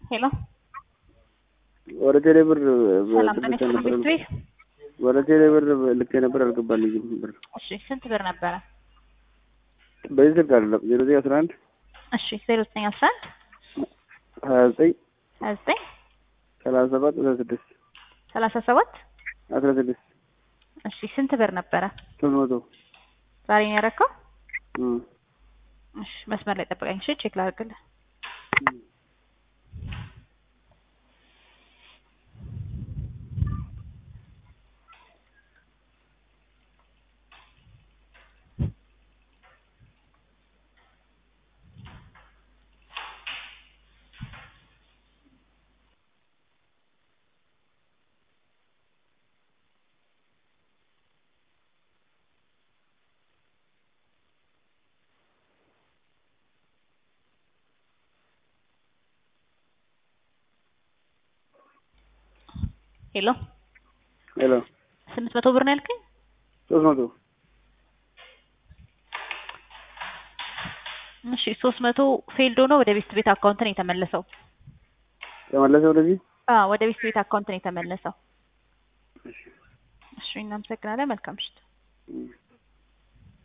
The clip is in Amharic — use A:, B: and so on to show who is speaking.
A: ሄሎ
B: ወደ ቴሌብር
A: ሰላም ተነስተን ቤት
B: ወደ ቴሌብር ልክ ነበር አልገባልኝም ብር።
A: እሺ ስንት ብር ነበረ?
B: በዚህ ስልክ አይደለም 0911
A: እሺ 0911
B: 29
A: 29
B: 37
A: 37
B: 16
A: እሺ ስንት ብር ነበረ?
B: 300
A: ዛሬ ነው ያረከው? እሺ መስመር ላይ ጠብቀኝ። እሺ ቼክ ላድርግልህ። ሄሎ
B: ሄሎ
A: 800 ብር ነው ያልከኝ?
B: 300
A: እሺ 300 ፌልዶ ነው ወደ ቤት አካውንት ነው የተመለሰው።
B: ተመለሰው ወደዚህ?
A: ወደ ቤት አካውንት ነው የተመለሰው። እሺ እናመሰግናለን። መልካም ምሽት።